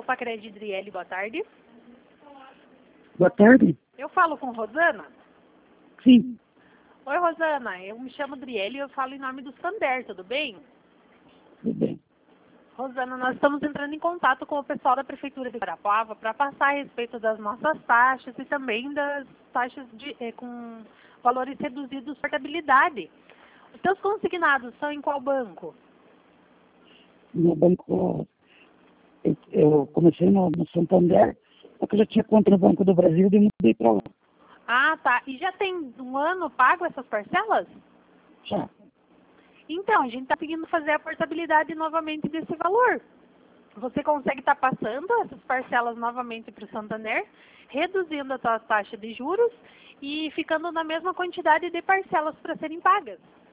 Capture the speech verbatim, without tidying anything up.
Pacred Driele, boa tarde. Boa tarde. Eu falo com Rosana? Sim. Oi, Rosana, eu me chamo Driele e eu falo em nome do Sander, tudo bem? Tudo bem. Rosana, nós estamos entrando em contato com o pessoal da Prefeitura de Guarapuava para passar a respeito das nossas taxas e também das taxas de, eh, com valores reduzidos de portabilidade. Os seus consignados são em qual banco? No banco, eu, eu comecei no, no Santander, porque eu já tinha conta no Banco do Brasil e mudei para lá. Ah, tá. E já tem um ano pago essas parcelas? Já. Então, a gente está conseguindo fazer a portabilidade novamente desse valor. Você consegue estar passando essas parcelas novamente para o Santander, reduzindo a sua taxa de juros e ficando na mesma quantidade de parcelas para serem pagas.